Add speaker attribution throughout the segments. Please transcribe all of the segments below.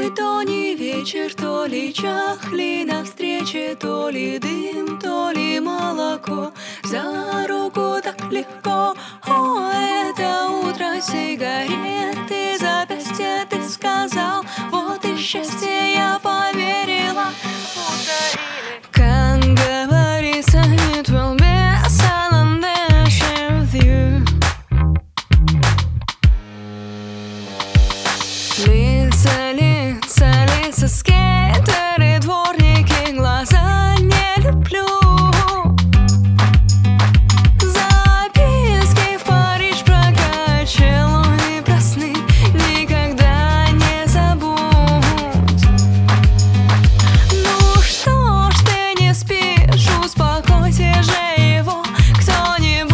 Speaker 1: Ой, то не вечер, то ли чахли на встрече, то ли дым, то ли молоко. За руку так легко. О, это утро, сигареты, запястье ты сказал. Вот и счастье, я поверила. Как говорится, it will be a silent dance with you. Лица, лица, лица, скейтеры, дворники, глаза не люблю. Записки в Париж про Качелу и про сны никогда не забудь. Ну что ж ты не спишь, успокойте же его кто-нибудь.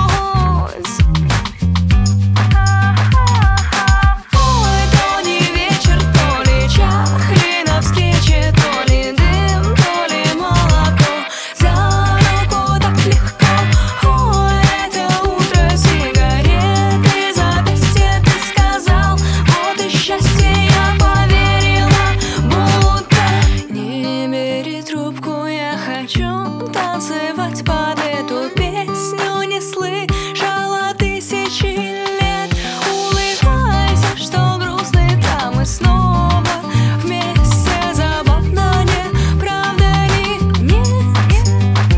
Speaker 1: Ой, то не вечер, то ли чахли на встрече, то ли дым, то ли молоко. За руку так легко. Ой, это утро, сигареты, запястье ты сказал. Вот и счастье, я поверила, будто. Не бери трубку, я хочу танцевать под эту песню. Не слышала тысячи лет. Улыбайся, что грустный, там мы снова вместе. Забавно, не правда ли? Нет.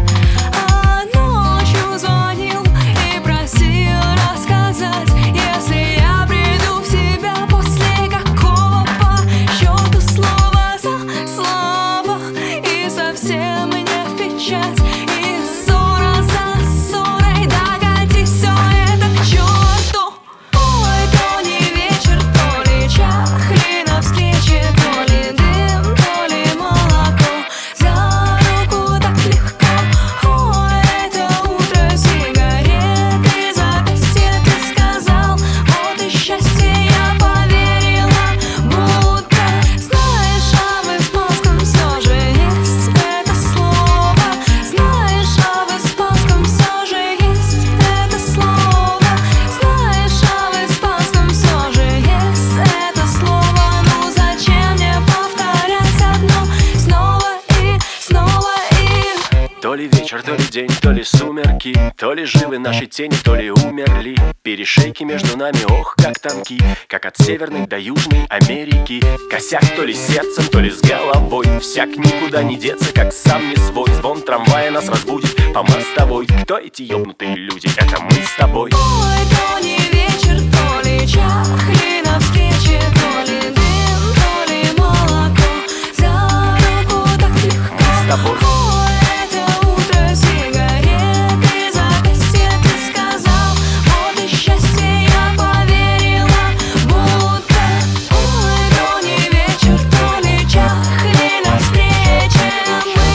Speaker 1: А ночью звонил и просил рассказать, если я приду в себя после какого по счету слова за слово и совсем не в печать. И ссора за ссорой, догони все это к черту. Ой, то не вечер, то ли чахли на встрече, то ли дым, то ли молоко. За руку так легко. Ой, это утро, сигареты, запястье ты сказал. Вот и счастье, я поверила, будто. Знаешь, а в испанском все же есть это слово. Знаешь, а в испанском все же есть это слово. Знаешь, а в испанском все же есть это слово. Ну зачем мне повторять одно снова и снова и...
Speaker 2: То ли вечер, то ли день, то ли сумерки, то ли живы наши тени, то ли умерли. Перешейки между нами, ох, как тонки, как от Северной до Южной Америки. Косяк то ли сердцем, то ли с головой, всяк никуда не деться, как сам не свой. Звон трамвая нас разбудит по мостовой. Кто эти ёбнутые люди? Это мы с тобой.
Speaker 1: Ой, то не вечер, то ли чахли на встрече, то ли дым, то ли молоко. За руку так легко.
Speaker 2: С тобой.
Speaker 1: Ой, это утро, сигареты, запястье ты сказал. Вот и счастье, я поверила, будто. Ой, то не вечер, то ли чахли на встрече мы.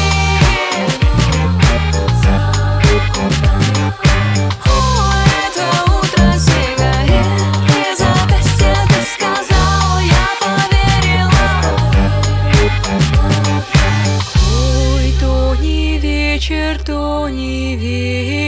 Speaker 1: Ой, это утро, сигареты, запястье ты сказал. Я поверила. Ой, то не вечер, то не вечер.